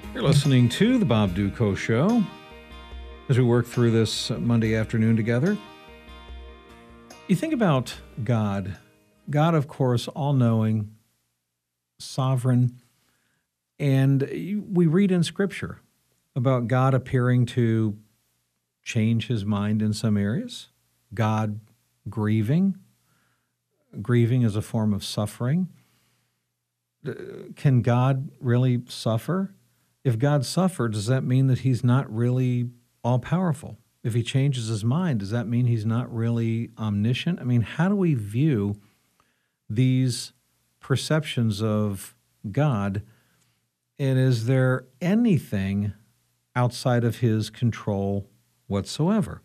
You're listening to The Bob Duco Show as we work through this Monday afternoon together. You think about God. God, of course, all-knowing, sovereign, and we read in Scripture about God appearing to change his mind in some areas, God grieving as a form of suffering. Can God really suffer? If God suffered, does that mean that he's not really all-powerful? If he changes his mind, does that mean he's not really omniscient? I mean, how do we view these perceptions of God, and is there anything outside of his control whatsoever?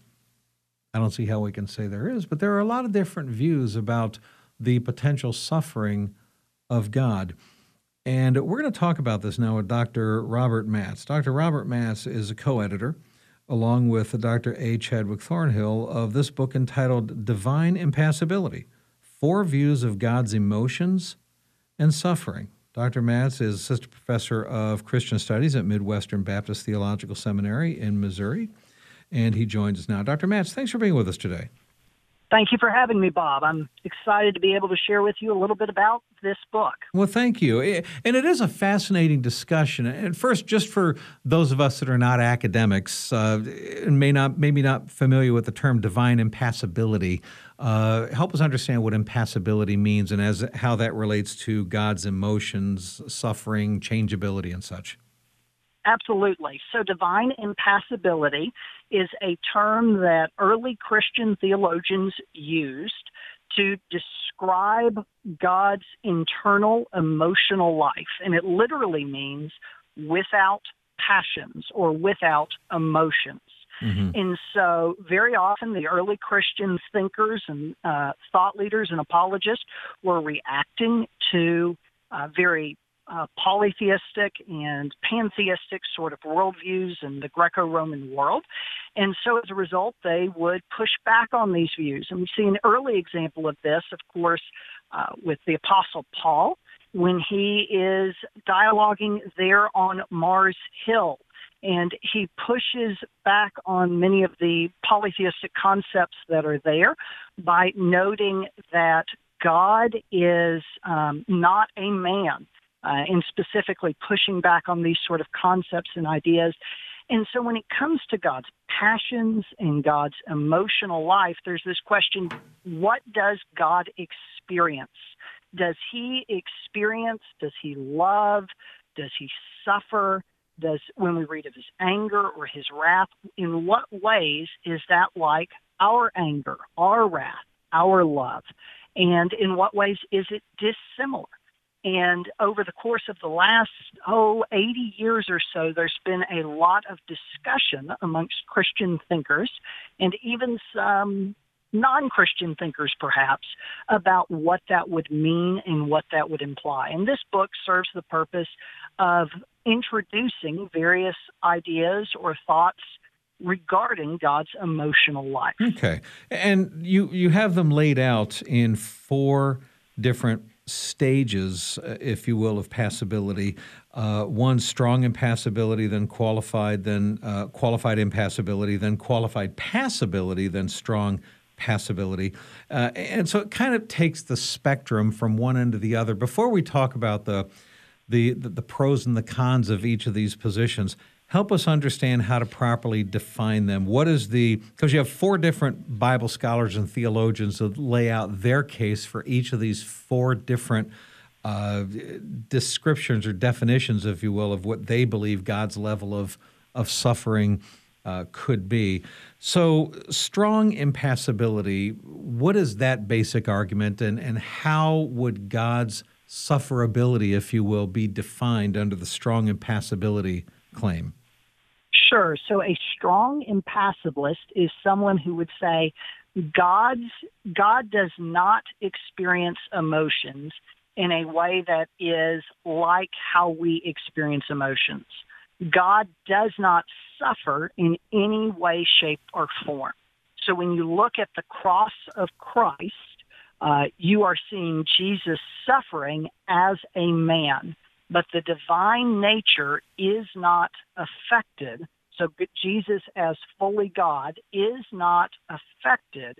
I don't see how we can say there is, but there are a lot of different views about the potential suffering of God. And we're going to talk about this now with Dr. Robert Matz. Dr. Robert Matz is a co-editor, along with Dr. A. Chadwick Thornhill, of this book entitled Divine Impassibility, 4 Views of God's Emotions and Suffering. Dr. Matz is assistant professor of Christian Studies at Midwestern Baptist Theological Seminary in Missouri, and he joins us now. Dr. Matz, thanks for being with us today. Thank you for having me, Bob. I'm excited to be able to share with you a little bit about this book. Well, thank you. And it is a fascinating discussion. And first, just for those of us that are not academics and maybe not familiar with the term divine impassibility, help us understand what impassibility means and how that relates to God's emotions, suffering, changeability, and such. Absolutely. So divine impassibility is a term that early Christian theologians used to describe God's internal emotional life. And it literally means without passions or without emotions. Mm-hmm. And so very often the early Christian thinkers and thought leaders and apologists were reacting to very polytheistic and pantheistic sort of worldviews in the Greco-Roman world. And so as a result, they would push back on these views. And we see an early example of this, of course, with the Apostle Paul, when he is dialoguing there on Mars Hill. And he pushes back on many of the polytheistic concepts that are there by noting that God is not a man. And specifically pushing back on these sort of concepts and ideas. And so when it comes to God's passions and God's emotional life, there's this question, what does God experience? Does he experience, does he love, does he suffer? When we read of his anger or his wrath, in what ways is that like our anger, our wrath, our love? And in what ways is it dissimilar? And over the course of the last, 80 years or so, there's been a lot of discussion amongst Christian thinkers and even some non-Christian thinkers, perhaps, about what that would mean and what that would imply. And this book serves the purpose of introducing various ideas or thoughts regarding God's emotional life. Okay. And you have them laid out in 4 different stages, if you will, of passibility. One, strong impassibility, then qualified impassibility, then qualified passibility, then strong passibility. And so it kind of takes the spectrum from one end to the other. Before we talk about the pros and the cons of each of these positions, help us understand how to properly define them. Because you have 4 different Bible scholars and theologians that lay out their case for each of these 4 different descriptions or definitions, if you will, of what they believe God's level of suffering could be. So strong impassibility, what is that basic argument, and how would God's sufferability, if you will, be defined under the strong impassibility claim? Sure. So a strong impassibilist is someone who would say God does not experience emotions in a way that is like how we experience emotions. God does not suffer in any way, shape, or form. So when you look at the cross of Christ, you are seeing Jesus suffering as a man. but the divine nature is not affected. So Jesus, as fully God, is not affected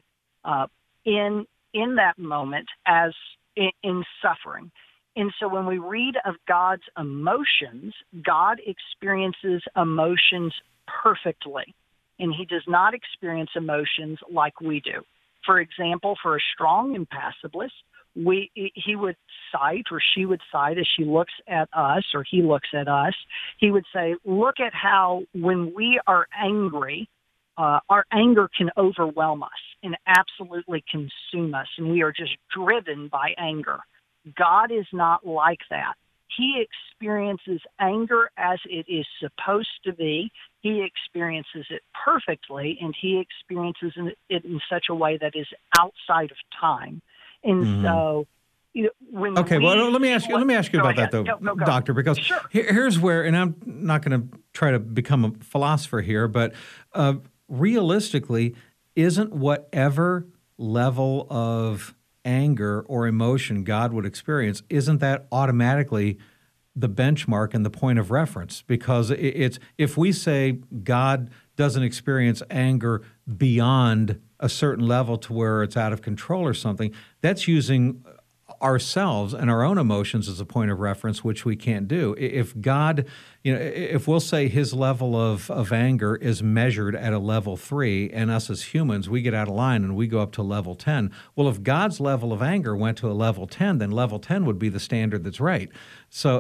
in that moment as in suffering. And so when we read of God's emotions, God experiences emotions perfectly, and he does not experience emotions like we do. For example, for a strong impassibilist, he would cite, or she would cite, as she looks at us or he looks at us, he would say, look at how when we are angry, our anger can overwhelm us and absolutely consume us, and we are just driven by anger. God is not like that. He experiences anger as it is supposed to be. He experiences it perfectly, and he experiences it in such a way that is outside of time. And so, when let me ask you about that, though, go. Doctor, because Sure. Here's where, and I'm not going to try to become a philosopher here, but realistically, isn't whatever level of anger or emotion God would experience, isn't that automatically the benchmark and the point of reference? Because it's if we say God doesn't experience anger beyond a certain level to where it's out of control or something, that's using ourselves and our own emotions as a point of reference, which we can't do. If God, if we'll say his level of anger is measured at a level 3, and us as humans, we get out of line and we go up to level 10. Well, if God's level of anger went to a level 10, then level 10 would be the standard that's right. So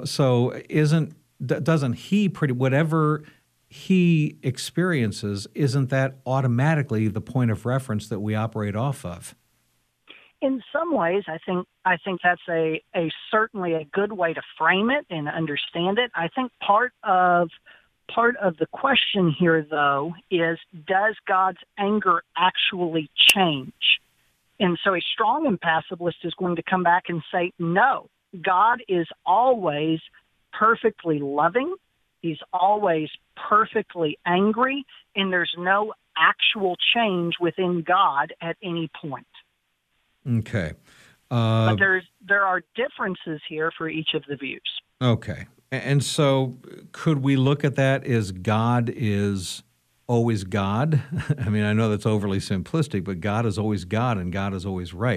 doesn't he whatever he experiences, isn't that automatically the point of reference that we operate off of? In some ways, I think that's a certainly a good way to frame it and understand it. I think part of the question here, though, is does God's anger actually change? And so a strong impassibilist is going to come back and say, no, God is always perfectly loving. He's always perfectly angry, and there's no actual change within God at any point. Okay. But there are differences here for each of the views. Okay. And so could we look at that as God is always God? I mean, I know that's overly simplistic, but God is always God and God is always right.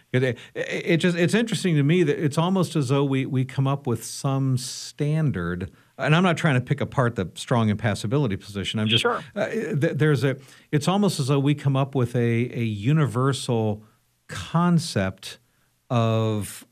It's interesting to me that it's almost as though we come up with some standard, and I'm not trying to pick apart the strong impassibility position. I'm just sure. It's almost as though we come up with a universal concept of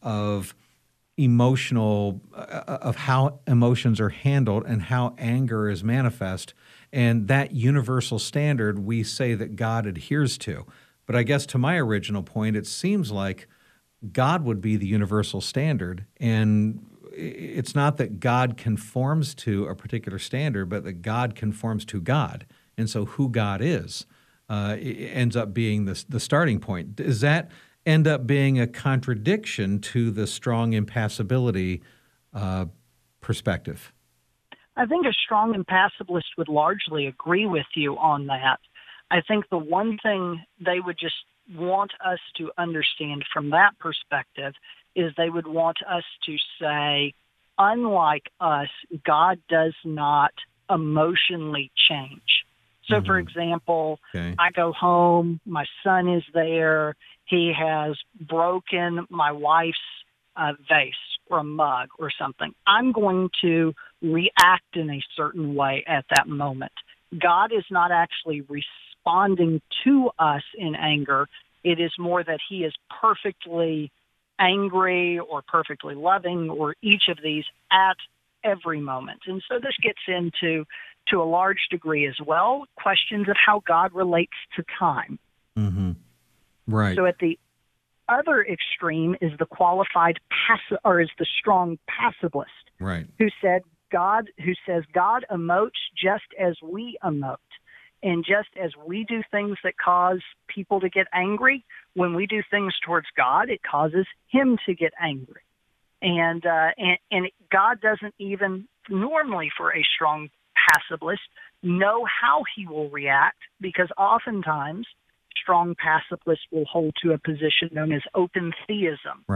emotional of how emotions are handled and how anger is manifest, and that universal standard we say that God adheres to. But I guess to my original point, it seems like God would be the universal standard, and it's not that God conforms to a particular standard, but that God conforms to God, and so who God is ends up being the starting point. Does that end up being a contradiction to the strong impassibility perspective? I think a strong impassibilist would largely agree with you on that. I think the one thing they would just want us to understand from that perspective is they would want us to say, unlike us, God does not emotionally change. So, for example, I go home, my son is there, he has broken my wife's vase or a mug or something. I'm going to react in a certain way at that moment. God is not actually responding to us in anger. It is more that he is perfectly angry or perfectly loving or each of these at every moment. And so this gets into, to a large degree as well, questions of how God relates to time. Mm-hmm. Right. So at the other extreme is the qualified is the strong passivist, right, who says God emotes just as we emote. And just as we do things that cause people to get angry, when we do things towards God, it causes him to get angry. And God doesn't even normally, for a strong passivist, know how he will react, because oftentimes strong pacifists will hold to a position known as open theism. Right.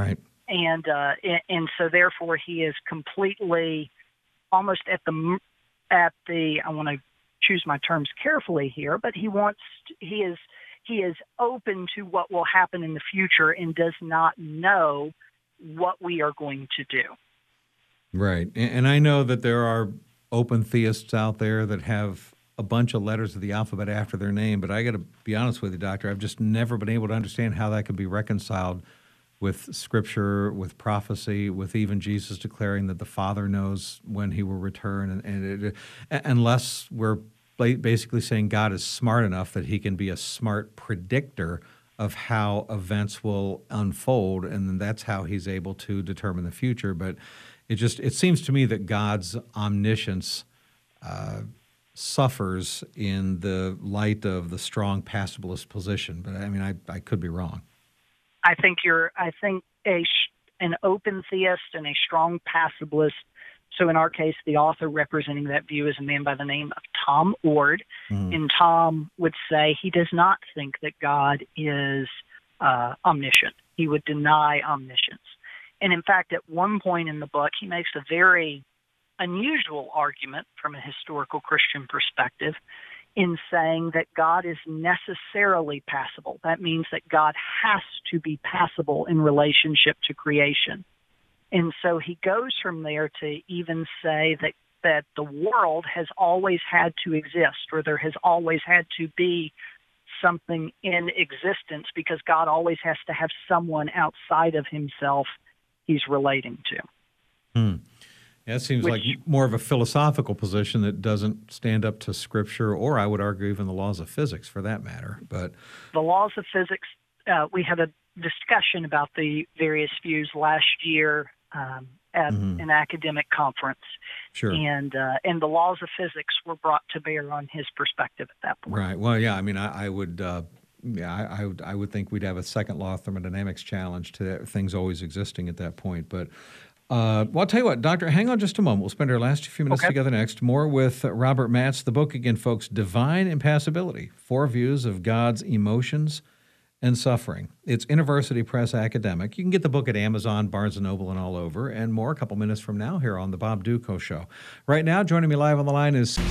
and so therefore he is completely almost at the I want to choose my terms carefully here, but he is open to what will happen in the future and does not know what we are going to do. Right. And I know that there are open theists out there that have a bunch of letters of the alphabet after their name, but I got to be honest with you, Doctor, I've just never been able to understand how that could be reconciled with Scripture, with prophecy, with even Jesus declaring that the Father knows when he will return, unless we're basically saying God is smart enough that he can be a smart predictor of how events will unfold, and then that's how he's able to determine the future. But it seems to me that God's omniscience suffers in the light of the strong passibilist position. But I mean, I could be wrong. I think an open theist and a strong passibilist. So in our case, the author representing that view is a man by the name of Tom Oord. Mm. And Tom would say he does not think that God is omniscient. He would deny omniscience. And in fact, at one point in the book, he makes a very unusual argument from a historical Christian perspective in saying that God is necessarily passible. That means that God has to be passible in relationship to creation. And so he goes from there to even say that the world has always had to exist, or there has always had to be something in existence, because God always has to have someone outside of himself he's relating to. Yeah, it seems like more of a philosophical position that doesn't stand up to Scripture, or I would argue even the laws of physics for that matter. But the laws of physics, we had a discussion about the various views last year at an academic conference. Sure. And the laws of physics were brought to bear on his perspective at that point. Right. Well, yeah, I mean, I would think we'd have a second law of thermodynamics challenge to things always existing at that point. But well, I'll tell you what, Doctor, hang on just a moment. We'll spend our last few minutes together next. More with Robert Matz. The book again, folks, Divine Impassibility, 4 Views of God's Emotions and Suffering. It's InterVarsity Press Academic. You can get the book at Amazon, Barnes & Noble, and all over, and more a couple minutes from now here on The Bob Dutko Show. Right now, joining me live on the line is...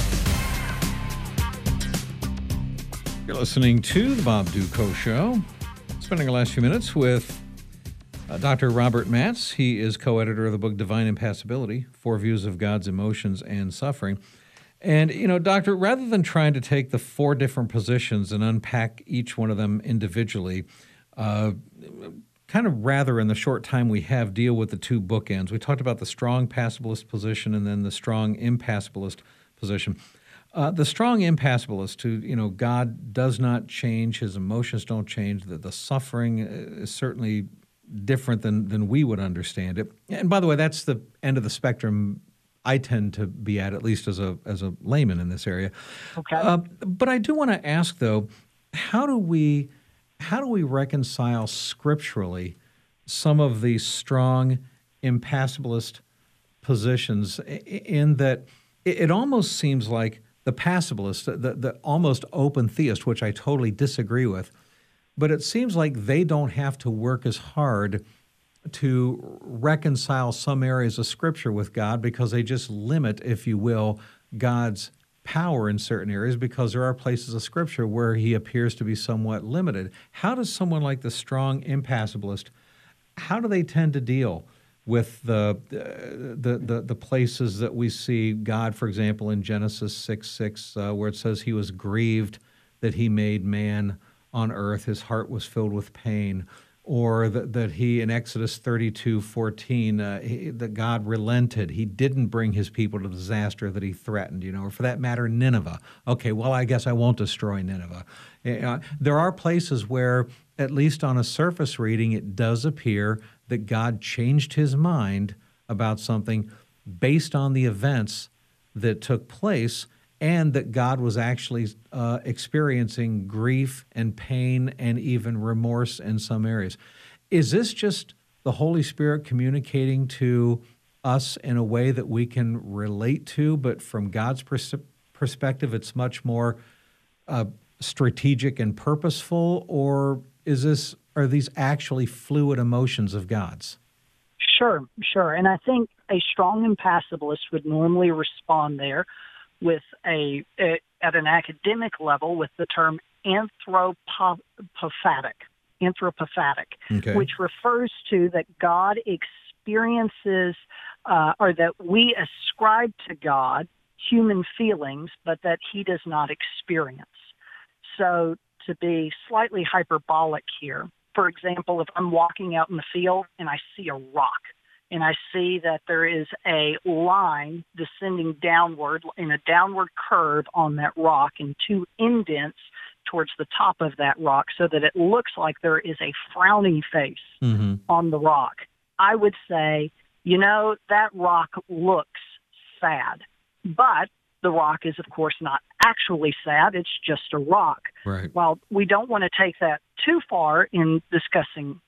You're listening to The Bob Dutko Show. Spending the last few minutes with Dr. Robert Matz. He is co-editor of the book Divine Impassibility, 4 Views of God's Emotions and Suffering. And, you know, Doctor, rather than trying to take the 4 different positions and unpack each one of them individually, kind of rather in the short time we have deal with the 2 bookends. We talked about the strong passibilist position and then the strong impassibilist position. The strong impassibilist, who, God does not change, his emotions don't change, the suffering is certainly different than we would understand it. And by the way, that's the end of the spectrum I tend to be at least as a layman in this area. Okay. But I do want to ask, though, how do we reconcile scripturally some of these strong impassibilist positions in that it almost seems like the passibilist, the almost open theist, which I totally disagree with, but it seems like they don't have to work as hard to reconcile some areas of Scripture with God because they just limit, if you will, God's power in certain areas because there are places of Scripture where he appears to be somewhat limited. How does someone like the strong impassibilist, how do they tend to deal with the places that we see God, for example, in Genesis 6:6, where it says he was grieved that he made man on earth, his heart was filled with pain, or that he, in Exodus 32:14, that God relented. He didn't bring his people to disaster that he threatened, or for that matter, Nineveh. Okay, well, I guess I won't destroy Nineveh. There are places where, at least on a surface reading, it does appear that God changed his mind about something based on the events that took place, and that God was actually experiencing grief and pain and even remorse in some areas. Is this just the Holy Spirit communicating to us in a way that we can relate to, but from God's perspective, it's much more strategic and purposeful? Or is this are these actually fluid emotions of God's? Sure. And I think a strong impassibilist would normally respond there with at an academic level with the term anthropophatic, Okay. which refers to that God experiences or that we ascribe to God human feelings, but that he does not experience. So to be slightly hyperbolic here, for example, if I'm walking out in the field and I see a rock, and I see that there is a line descending downward in a downward curve on that rock and two indents towards the top of that rock so that it looks like there is a frowning face on the rock, I would say, that rock looks sad. But the rock is, of course, not actually sad. It's just a rock. Right. While we don't want to take that too far in discussing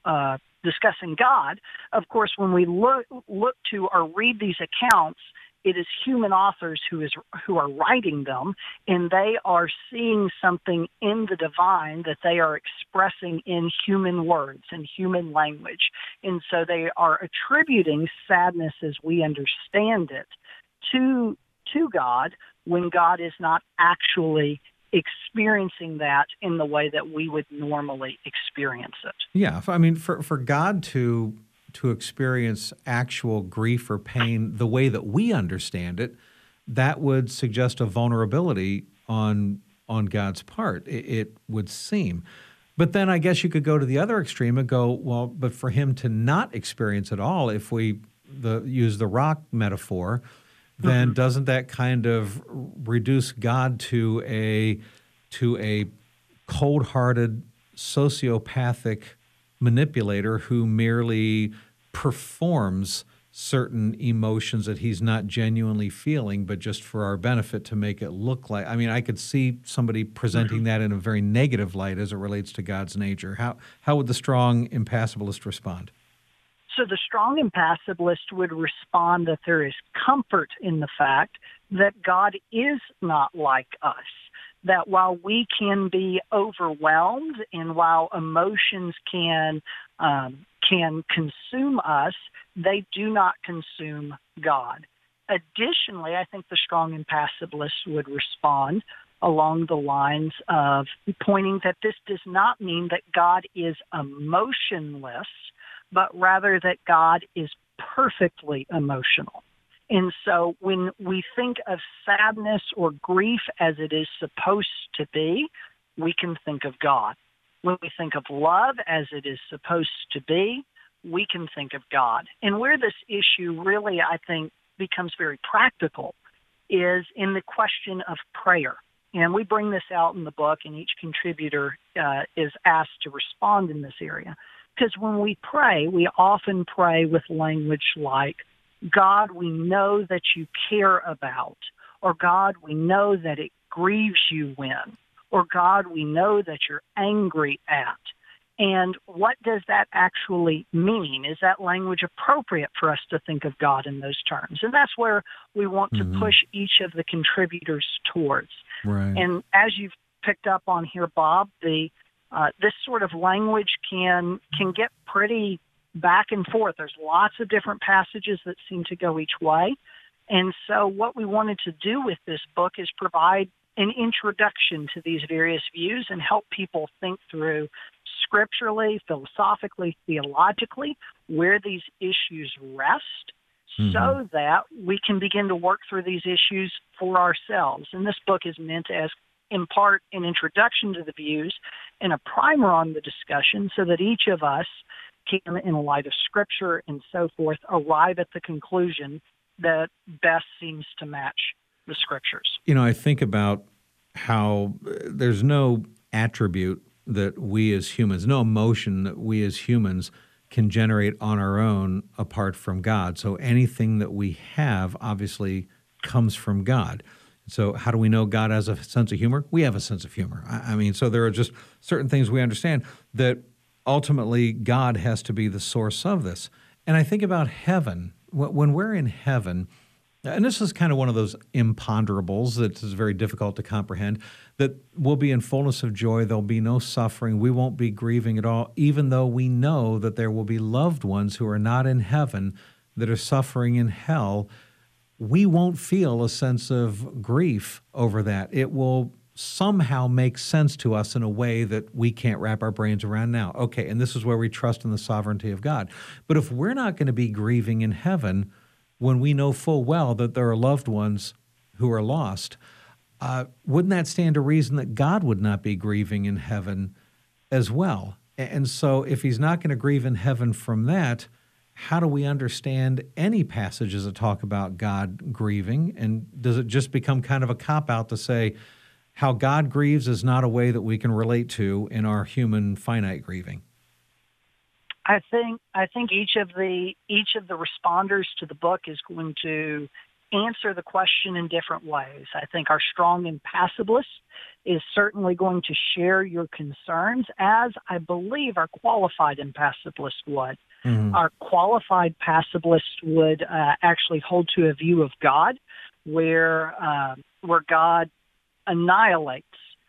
God, of course, when we look to or read these accounts, it is human authors who are writing them, and they are seeing something in the divine that they are expressing in human words and human language. And so they are attributing sadness as we understand it to God when God is not actually experiencing that in the way that we would normally experience it. Yeah, I mean, for God to experience actual grief or pain the way that we understand it, that would suggest a vulnerability on God's part, it would seem. But then I guess you could go to the other extreme and go, well, but for him to not experience it all, if we use the rock metaphor, then doesn't that kind of reduce God to a cold-hearted, sociopathic manipulator who merely performs certain emotions that he's not genuinely feeling, but just for our benefit to make it look like? I mean, I could see somebody presenting that in a very negative light as it relates to God's nature. How would the strong impassibilist respond? So the strong impassibilist would respond that there is comfort in the fact that God is not like us, that while we can be overwhelmed and while emotions can consume us, they do not consume God. Additionally, I think the strong impassibilist would respond along the lines of pointing that this does not mean that God is emotionless, but rather that God is perfectly emotional. And so when we think of sadness or grief as it is supposed to be, we can think of God. When we think of love as it is supposed to be, we can think of God. And where this issue really, I think, becomes very practical is in the question of prayer. And we bring this out in the book, and each contributor is asked to respond in this area. Because when we pray, we often pray with language like, God, we know that you care about, or God, we know that it grieves you when, or God, we know that you're angry at. And what does that actually mean? Is that language appropriate for us to think of God in those terms? And that's where we want to push each of the contributors towards. Right. And as you've picked up on here, Bob, this sort of language can get pretty back and forth. There's lots of different passages that seem to go each way. And so what we wanted to do with this book is provide an introduction to these various views and help people think through scripturally, philosophically, theologically, where these issues rest so that we can begin to work through these issues for ourselves. And this book is meant as in part an introduction to the views and a primer on the discussion so that each of us can, in light of Scripture and so forth, arrive at the conclusion that best seems to match the Scriptures. You know, I think about how there's no attribute that we as humans, no emotion that we as humans can generate on our own apart from God. So anything that we have obviously comes from God. So how do we know God has a sense of humor? We have a sense of humor. I mean, so there are just certain things we understand that ultimately God has to be the source of this. And I think about heaven. When we're in heaven, And this is kind of one of those imponderables that is very difficult to comprehend, that we'll be in fullness of joy. There'll be no suffering. We won't be grieving at all, even though we know that there will be loved ones who are not in heaven that are suffering in hell. We won't feel a sense of grief over that. It will somehow make sense to us in a way that we can't wrap our brains around now. Okay, and this is where we trust in the sovereignty of God. But if we're not going to be grieving in heaven, when we know full well that there are loved ones who are lost, wouldn't that stand to reason that God would not be grieving in heaven as well? And so if he's not going to grieve in heaven from that, how do we understand any passages that talk about God grieving? And does it just become kind of a cop-out to say how God grieves is not a way that we can relate to in our human finite grieving? I think each of the responders to the book is going to answer the question in different ways. I think our strong impassibilist is certainly going to share your concerns, as I believe our qualified impassibilist would. Mm-hmm. Our qualified passibilist would actually hold to a view of God where God annihilates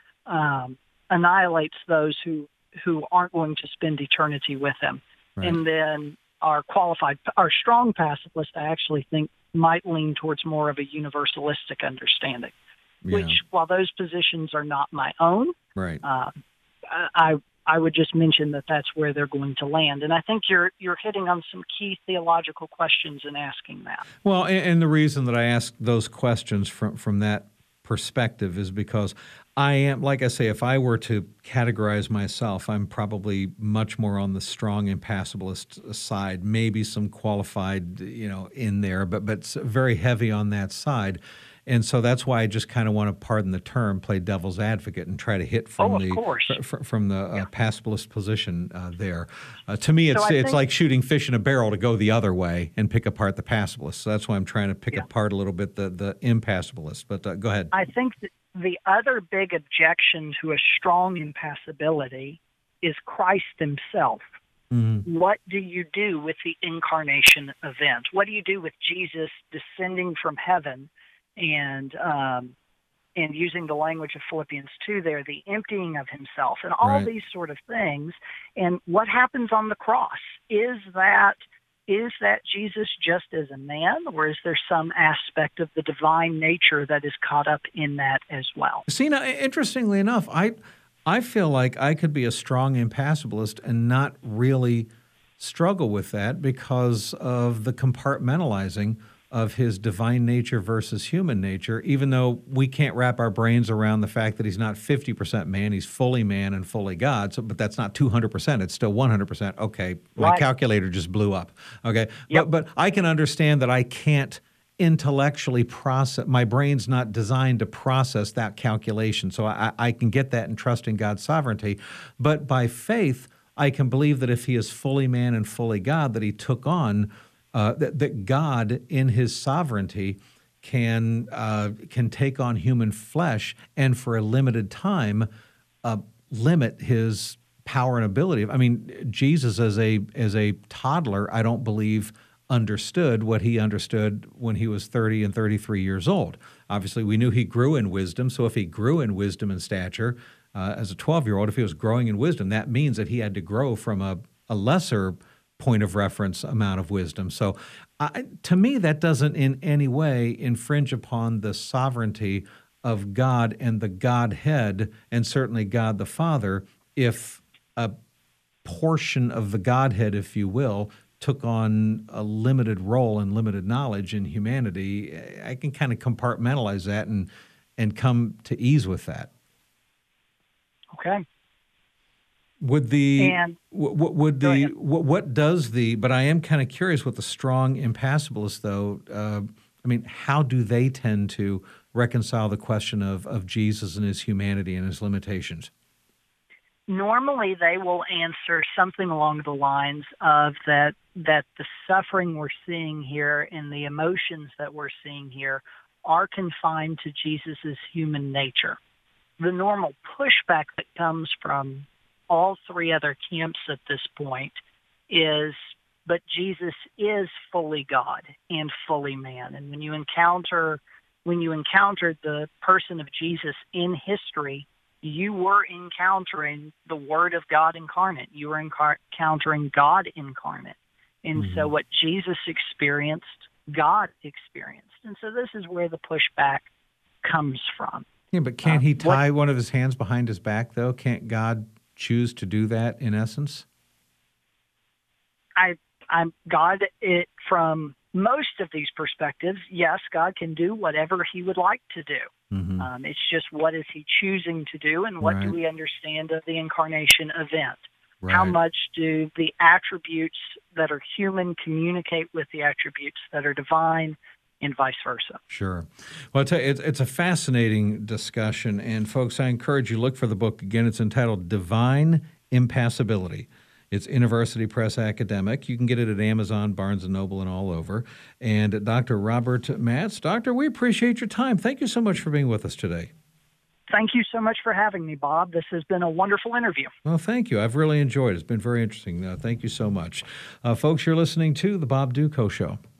those who aren't going to spend eternity with him. Right. And then our strong pacifist, I actually think, might lean towards more of a universalistic understanding, which, while those positions are not my own, right. I would just mention that that's where they're going to land. And I think you're hitting on some key theological questions in asking that. Well, and the reason that I ask those questions from that perspective is because I am, like I say, if I were to categorize myself, I'm probably much more on the strong impassibilist side, maybe some qualified, in there, but very heavy on that side. And so that's why I just kind of want to, pardon the term, play devil's advocate and try to hit from the passibilist position there. To me, it's like shooting fish in a barrel to go the other way and pick apart the passibilist. So that's why I'm trying to pick apart a little bit the impassibilist. But go ahead. I think that the other big objection to a strong impassibility is Christ himself. Mm-hmm. What do you do with the incarnation event? What do you do with Jesus descending from heaven and using the language of Philippians 2 there, the emptying of himself and all these sort of things? And what happens on the cross? Is that Jesus just as a man, or is there some aspect of the divine nature that is caught up in that as well? See, now, interestingly enough, I feel like I could be a strong impassibilist and not really struggle with that because of the compartmentalizing of his divine nature versus human nature, even though we can't wrap our brains around the fact that he's not 50% man, he's fully man and fully God. So, but that's not 200%, it's still 100%. Okay, my calculator just blew up. Okay, yep. But I can understand that I can't intellectually process, my brain's not designed to process that calculation. So I can get that and trust in God's sovereignty. But by faith, I can believe that if he is fully man and fully God, that he took on that God, in his sovereignty, can take on human flesh and for a limited time limit his power and ability. I mean, Jesus as a toddler, I don't believe understood what he understood when he was 30 and 33 years old. Obviously, we knew he grew in wisdom. So if he grew in wisdom and stature as a 12-year-old, if he was growing in wisdom, that means that he had to grow from a lesser point of reference amount of wisdom. So to me, that doesn't in any way infringe upon the sovereignty of God and the Godhead, and certainly God the Father, if a portion of the Godhead, if you will, took on a limited role and limited knowledge in humanity. I can kind of compartmentalize that and come to ease with that. Okay. But I am kind of curious with the strong impassibilists, though. How do they tend to reconcile the question of Jesus and his humanity and his limitations? Normally, they will answer something along the lines of that the suffering we're seeing here and the emotions that we're seeing here are confined to Jesus's human nature. The normal pushback that comes from all three other camps at this point is but Jesus is fully God and fully man. And when you encountered the person of Jesus in history, you were encountering the Word of God incarnate. You were encountering God incarnate. And so what Jesus experienced, God experienced. And so this is where the pushback comes from. Yeah, but can't he tie one of his hands behind his back, though? Can't God choose to do that in essence? From most of these perspectives, yes, God can do whatever he would like to do. It's just, what is he choosing to do, and what do we understand of the incarnation event? How much do the attributes that are human communicate with the attributes that are divine, and vice versa? Sure. Well, I'll tell you, it's a fascinating discussion. And folks, I encourage you, look for the book. Again, it's entitled Divine Impassibility. It's University Press Academic. You can get it at Amazon, Barnes & Noble, and all over. And Dr. Robert Matz. Doctor, we appreciate your time. Thank you so much for being with us today. Thank you so much for having me, Bob. This has been a wonderful interview. Well, thank you. I've really enjoyed it. It's been very interesting. Thank you so much. Folks, you're listening to The Bob Dutko Show.